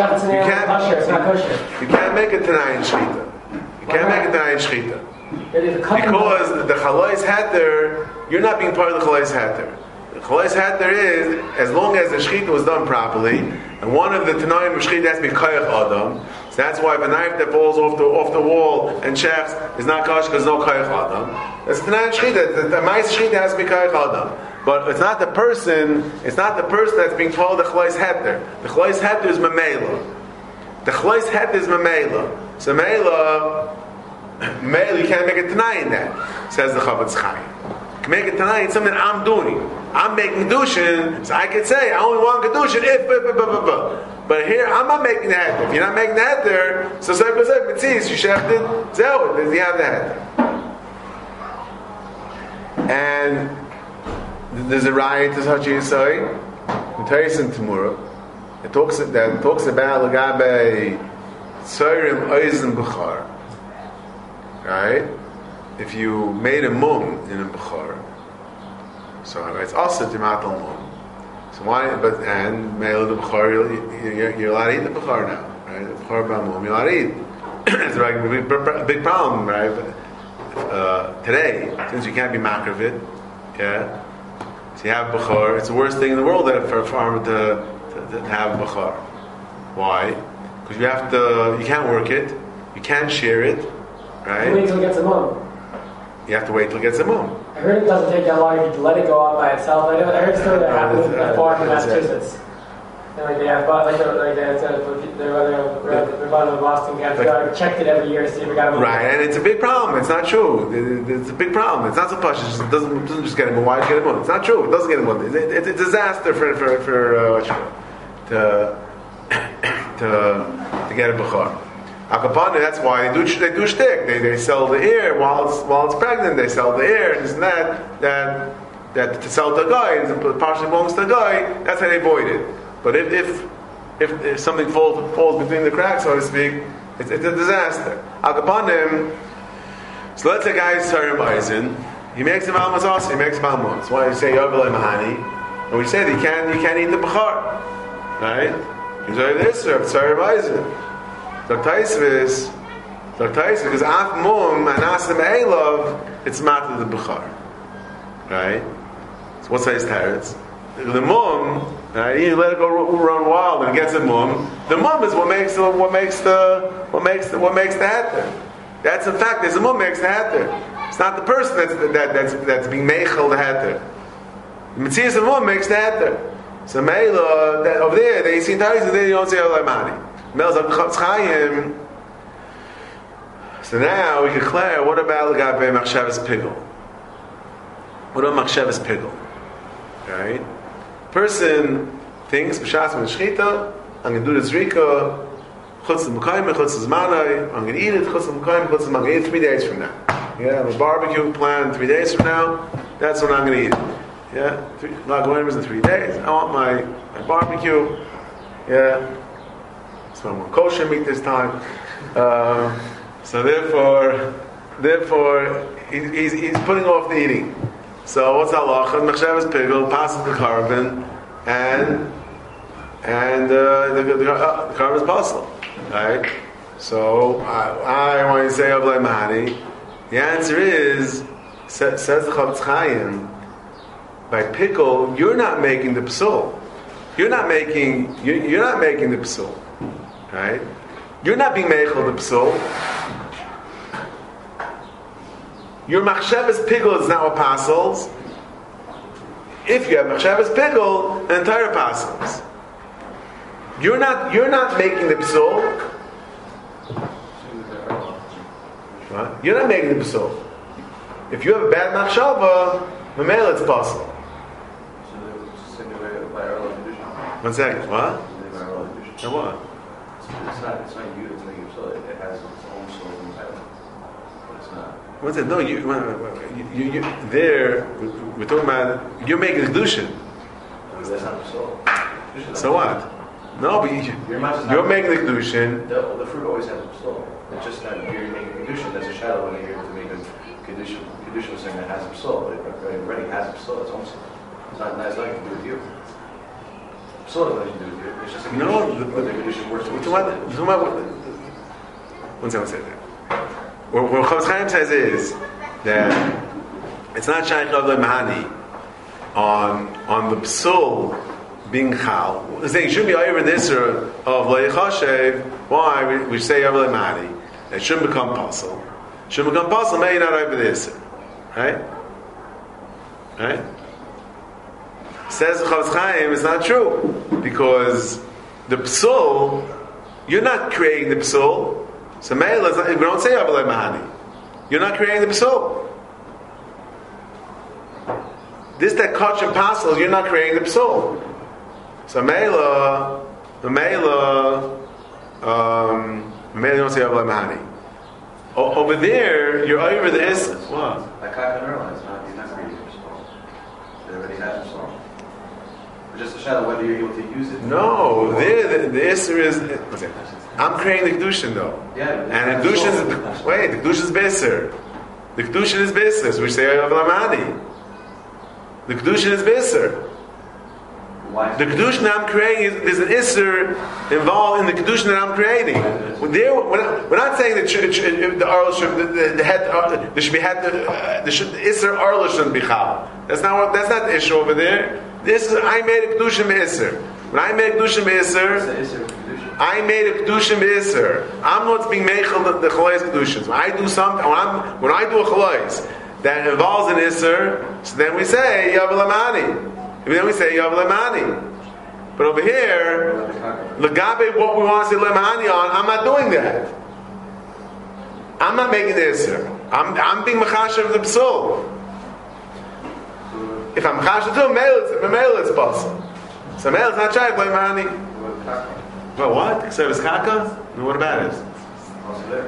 make it tonight in Shechita. You can't make it tonight in Shechita. Because the Chalais Heter, you're not being part of the Chalais Heter. The Chalais Heter is, as long as the Shechita was done properly, and one of the Tanaim of Shechita has to be Kayach Adam. So that's why if a knife that falls off the wall and chefs is not kosher because no Kayach Adam. That's the Tanaim Shechita. The Mais Shechita has to be Kayach Adam. But it's not the person that's being told the Chalais Heter. The Chalais Heter is Mamela. The Chalais Heter is Mamela. So Mamela, you can't make a Tanai in that, says the Chavetz Chaim. You can make a Tanai in something I'm doing. I'm making Kedushin, so I can say, I only want Kedushin if, but here, I'm not making the Heter. If you're not making the Heter, so say, Mitzis, you should have to, Zeh, then you have the Heter. And there's a riot to Hachi Yisai, in Taisin Tamura. It talks about Lagabe Tzayrim Oizen Bukhar. Right? If you made a mum in a Bukhar, so it's also Timatal mum. So why? And male the Bukhar, you're allowed to eat the Bukhar now, right? The Bukhar Bamum, you're allowed to eat. It's like a big problem, right? Today, since you can't be makar of it, yeah. So you have Bukhar, it's the worst thing in the world for a farmer to have Bukhar. Why? Because you can't work it, you can't shear it, right? Wait till it gets a mum. You have to wait till it gets a mum. I heard it doesn't take that long to let it go out by itself. I heard a story that happened in a farm in Massachusetts. And they have bought the Boston guy checked it every year to see if it got moved. Right, and it's a big problem. It's not true. It's a big problem. It's not so push. It doesn't just get a move. Why does it get a move? It's not true. It doesn't get a move. It's a disaster for to get a bukhar. Akapana, that's why they do shtick. They sell the ear while it's pregnant. They sell the ear and this and that to sell to a guy and partially belongs to a guy. That's how they avoid it. But if something falls between the cracks, so to speak, it's a disaster. Akapanim. So let's say a guy is Sarim Eisen. He makes a Balmas also. He makes a Balmas. That's why you say Yovelei Mahani. And we said you can't eat the Bechar, right? He's already this Sarim Eisen. Because Af Mum and Asim Eilov, it's Mata the Bechar, right? So what's his teretz? The Mum. Right? You let it go run wild and it gets a mum. The mum is what makes the heter. That's in fact, there's a mum makes the heter. It's not the person that's being meichel the heter. The Metzias of mum makes the heter. So Meila over there they see tais and they don't say Olamani. Mel's of Chavetz Chaim. So now we can declare what about Lagabe Machshavas Pigel? What about Machshavas Pigel? Right? Person thinks b'shas min shchita, I'm going to do the zrika, chutz l'mukayim, chutz l'zmanai, I'm going to eat it, chutz l'mukayim, chutz l'zmanai, I'm going to eat it 3 days from now. Yeah, I have a barbecue planned 3 days from now, that's when I'm going to eat it. Yeah, Lagwaimers in 3 days, I want my barbecue, yeah, so I'm going to kosher meat this time. So therefore, he's putting off the eating. So what's halacha? Machshavas pigel passes the carbon, and the carbon is possible, right? So I want to say Avlei Mahani. The answer is says the Chavetz Chaim. By pickle, you're not making the psul. You're not making the psul, right? You're not being meichel the psul. Your machshavas pigel is now apostles. If you have machshavas pigel, an entire apostles. You're not making the psul. What? You're not making the psul. If you have a bad machshava, Mamela it's possible. So they simulate by early condition. 1 second. What? By early condition. Now what? It's not you that's making it, so it has its own soul inside it. But it's not. What's it? No, you there. We're talking about you're making kedushin. That's not the soul. So what? No, but you're making the kedushin. The fruit always has a soul. It's just not you're making kedushin. That's a shadow when you're able to make a kedushin. Kedushin is saying that has a soul. It already has a soul. Its own soul. It's not nothing to do with you. Soul has nothing to do with you. It's just a kedushin. No, the kedushin works with one second. What Chofetz Chaim says is that it's not shaykh of the mahani on the psul being chal. We're saying it shouldn't be over this or of loyachashev. Why we say over the mahani? It shouldn't become pasul. Shouldn't become pasul. Maybe not over this, right? Right? Says the Chofetz Chaim, it's not true because the psul you're not creating the psul. So Meila, we don't say Avalei Mahani. You're not creating the psul. This that kach and pasel, you're not creating the psul. So Meila, you don't say Avalei Mahani. Over there, you're over this. What? Like Kakan Erla, he's not creating the psul. It already has a soul. Just a shadow whether you're able to use it. No, there the Isser is. I'm creating the kedushin though. Yeah. And the kedushin is wait. The kedushin is Beiser. The kedushin is Beiser. So we say Avlamani. The kedushin is Beiser. Why? The kedushin I'm creating there's an Isser involved in the kedushin that I'm creating. We're not saying that the Arla should the head there should be head the Isser Arla shouldn't be chal. That's not the issue over there. This is I made a kedushin Beiser. When I made a kedushin Beiser. I made a kedushin b'isser. I'm not being meichel the chalais kedushins. When I do something, when I do a chalais that involves an isser, so then we say yav lamani. Then we say yav lamani. But over here, legabe what we want to say lamani on, I'm not doing that. I'm not making the isser. I'm being mechasher of the psul. If I'm mechasher to a male, it's possible. So male is not shaykh lamani. Well, what? Except it's kaka? And what about it? Also there.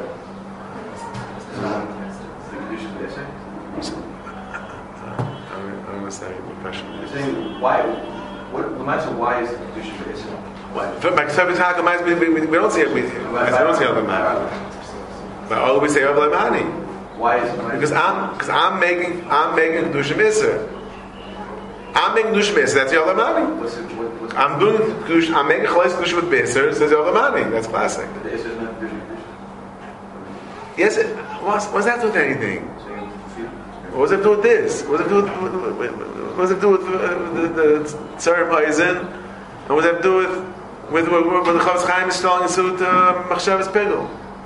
I don't understand your question. You're saying why? The matter why is the kedushin for Islam? Why? We don't see it. We don't see other man. But all we say other mani. Why is it? Because I'm making kedushin miser. I'm making kedushin miser. That's the other mani. I'm doing kedushin. I'm making chalais kedushin with miser. Says the other mani. That's classic. But the Isser is not kedushin. Yes. What's that do with anything? What does it do with this? What does it do with the Tzar Paizen? And what does it do with the Chofetz Chaim is telling us with Machshavas Pigel?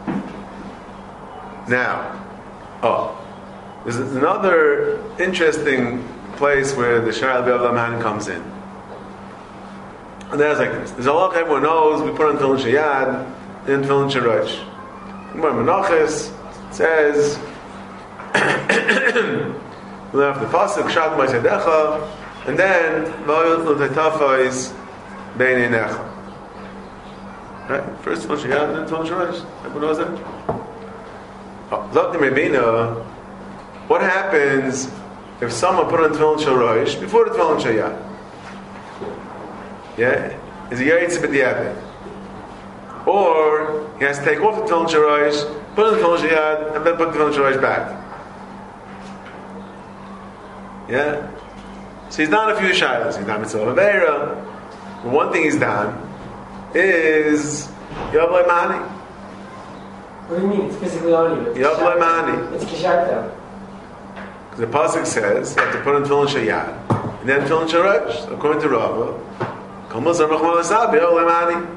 Now, there's another interesting place where the Shara B'Av Lamhan comes in. And that's like this. There's a lot everyone knows. We put on Tefillin Sheyad and Tefillin Sherosh. Gemara Menachos says. We'll have the pasuk Shat Ma'asedecha, and then Va'yot L'Tetafais Bein Einecha. Right? First Tefillin Sheyad, then Tefillin Sherosh. Everyone knows that. Zoktim Rebina. What happens if someone put on Tefillin Sherosh before the Tefillin Sheyad? Yeah, is he Yaitz B'Diavad? Or he has to take off the Tefillin Sherosh, put on the Tefillin Sheyad, and then put the Tefillin Sherosh back. Yeah? So he's done a few shilas. He's done Mitzvah Aveira. But one thing he's done is Yav Mani. What do you mean? It's physically on you. Yav Mani. It's Kisharta. Because the pasuk says you have to put on Tefillin Sheyad. And then Tefillin Sherosh. According to Rava, Kol Zarmach Malasab, Yav Mani.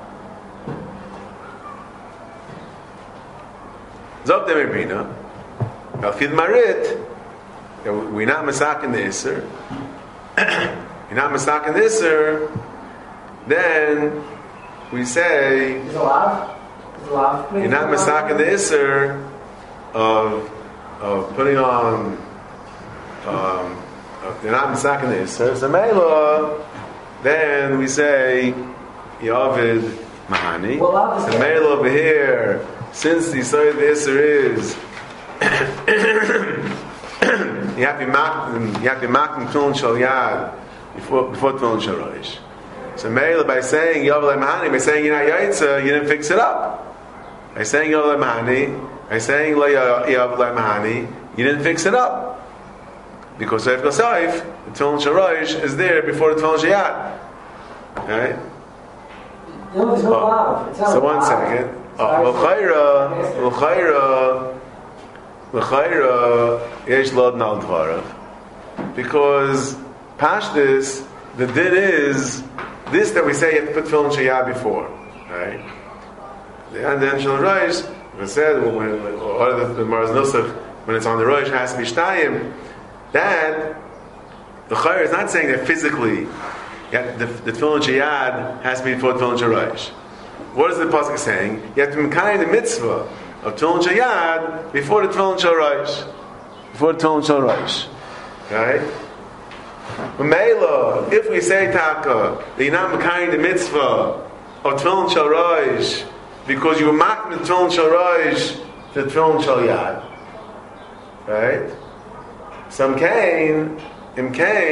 Zok Dem Erbina. Alfid Marit. We're not masakin the Isser. You're not masakin the Isser. Then we say Is it allowed? you're not masakin the Isser of putting on they're not misakin iser. So Mela, then we say Yavid Mahani. The Mela over here, since the Yisod the iser is you have to mark Tefillin Shal Yad before Tefillin Shal Rosh. So Mela, by saying Yavid Mahani, by saying you're not Yaitza, you didn't fix it up. By saying Yavid Mahani, by saying Yavid Mahani, you didn't fix it up. Because Seif Gosaif, the Tefillin Shal Rosh is there before the Tefillin Shal Yad. Right? No, there's no lav. So 1 second. L'chayra yesh lod nal dvarav. Because Pashtus, the din is this that we say you have to put Tefillin Shal Yad before. Right? And then Shal Rosh, we said, or the Maraz Nusach, when it's on the Rosh, it has to be Shtayim. That the Chayr is not saying that physically the Tefillin Shal Yad has to be before Tefillin Shal Rosh. What is the pasuk saying? You have to make the mitzvah of Tefillin Shal Yad before the Tefillin Shal Rosh. Before the Tefillin Shal Rosh. Right? Mela, if we say Taka that you're not making the mitzvah of Tefillin Shal Rosh because you were making the Tefillin Shal Rosh to Tefillin Shal Yad. Right? Some Cain, then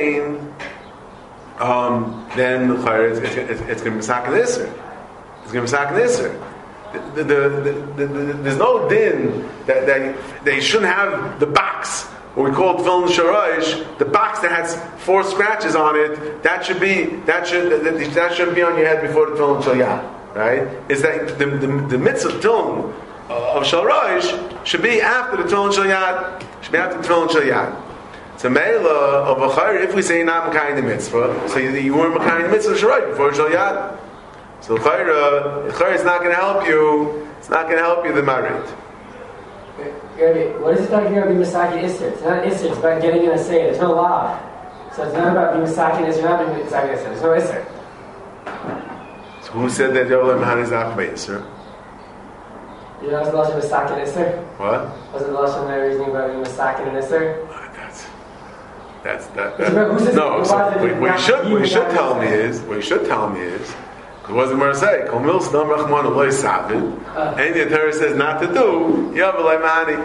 it's going to be Misak and Isser. It's going to be Misak and Isser. There's no din that they shouldn't have the box, what we call Tefillin Shal Rosh, the box that has 4 scratches on it. That shouldn't be on your head before the Tefillin Shal Yad. Right? Is that the mitzvah Tefillin of Shal Rosh should be after the Tefillin Shal Yad. Should be after the Tefillin Shal Yad. So Mela of a Chayr, if we say you're not Makayim the mitzvah, so you weren't Makayim the mitzvah Shal before Shal Yad. So Chayr is not going to help you. It's not going to help you the Marit. What is it talking about being Misaki Isser? It's not Isser, it's about getting in a say. There's no law. So it's not about being Misaki Isser, not being Misaki Isser. There's no Isser. So who said that Yovel Mahani is not by Isser? You know, was the Lashon Misaki and Isser? What? Wasn't the Lashon there reasoning about being Misaki and Isser? That's no. So what you should tell me is, because what does the Gemara say? Kol mil sdam rachman uloi sabid. And the Torah says not to do. Yavelei mahani.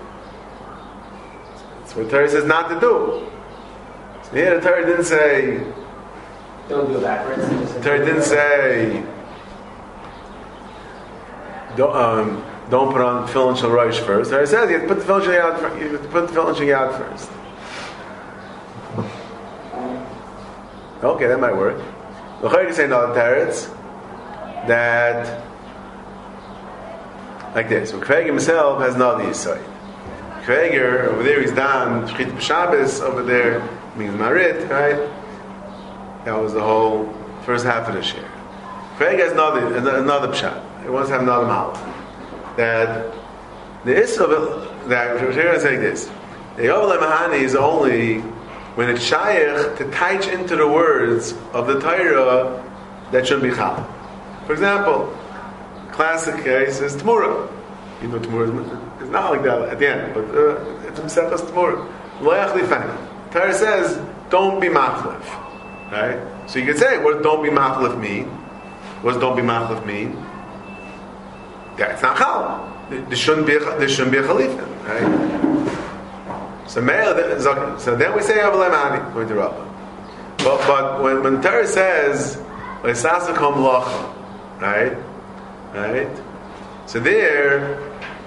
That's what the Torah says not to do. So here the Torah didn't say. Don't do it backwards. The Torah didn't say. Don't put on Tefillin Shal Rosh first. The Torah says you have to put the Tefillin Shal Yad first. You have to put the Tefillin Shal Yad first. Okay, that might work. The Chayr is saying another teretz that like this. So Kreger himself has another Yisod. Kreger over there he's done Shchit B'Shabbos over there means Marit, right? That was the whole first half of the share. Kreger has another pshat. He wants to have another malah. That the Yisod that we're going to say this. The Yovel Mahani is only when it's shaykh to touch into the words of the Torah that should be chal. For example, classic case is Tmura. You know Tmura is not like that at the end, but it's Mesechus Tmura. Loyach lifani. Torah says, don't be machlif. Right? So you could say, what does don't be machlif mean? What does don't be machlif mean? Yeah, it's not chal. There shouldn't be a chalifa. Right? So then we say Yavelei Mahani, going to Rabbah. But when Torah says Leisasakom Lacha, right? So there,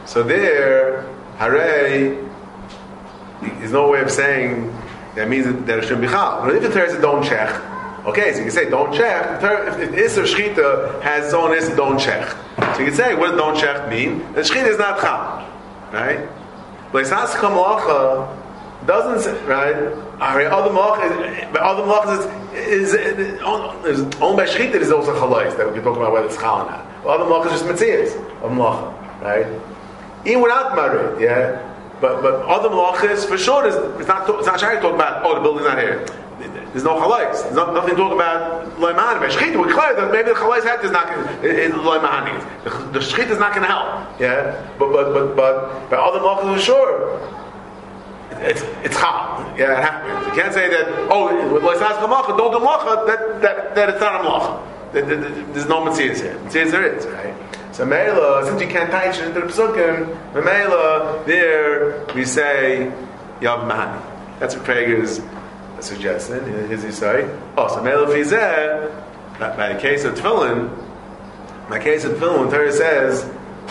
Harei is no way of saying that means that it shouldn't be chal. But if the Torah says don't check, okay, so you can say don't check. If Isser Shchita has its own Isser, don't check. So you can say, what does don't check mean? That Shchita is not chal, right? Leisasakom Lacha doesn't say, right? Other malachas is owned by shchita is also chalais that we can talk about whether it's chal or not. Other malachas is just metzias of malacha, right? Even without marid, yeah. But other malachas for sure it's not shy to talk about. Oh, the building's not here. There's no chalais. There's nothing to talk about loymahani. By shchita, we're clear that maybe the chalais hat is not loymahani. The shchita is not going to help, yeah. But by other malachas for sure. it's chal. Yeah, it happens. You can't say that. Oh, with loisas chamacha, don't do malacha. That it's not a malacha. There's no mitzvahs here. Mitzvahs there is, right? So meila, since you can't tie it into the pesukim, meila there we say yav mahani. That's what Prager is suggesting. His Yisai. Oh, so meila fizeh. By the case of tefillin, when Torah says,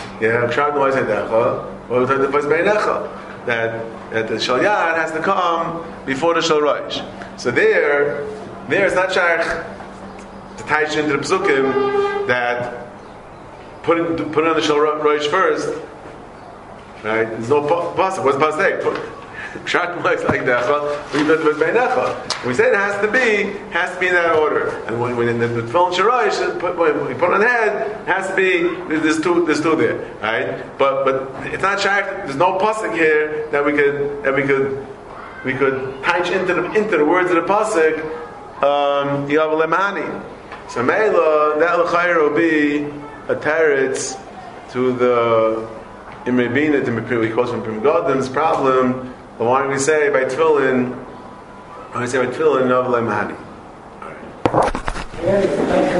that the shalyad has to come before the shal rosh. So there it's not shaykh to tie into the pesukim that put on the shal rosh first. Right? There's no pasuk. What's pasuk? Pshat looks like decha. We say it has to be in that order. And when in the tefillin sharash, when we put on the head, it has to be. There's two there, right? But it's not shaykh. There's no pasuk here that we could touch into the words of the pasuk. Yav lemani. So meila that l'chayr will be a teretz to the Imre Bina, we call it from Prim Godim's problem. But why don't we say by tefillin? Why don't we say by tefillin, Yav lemani? All right.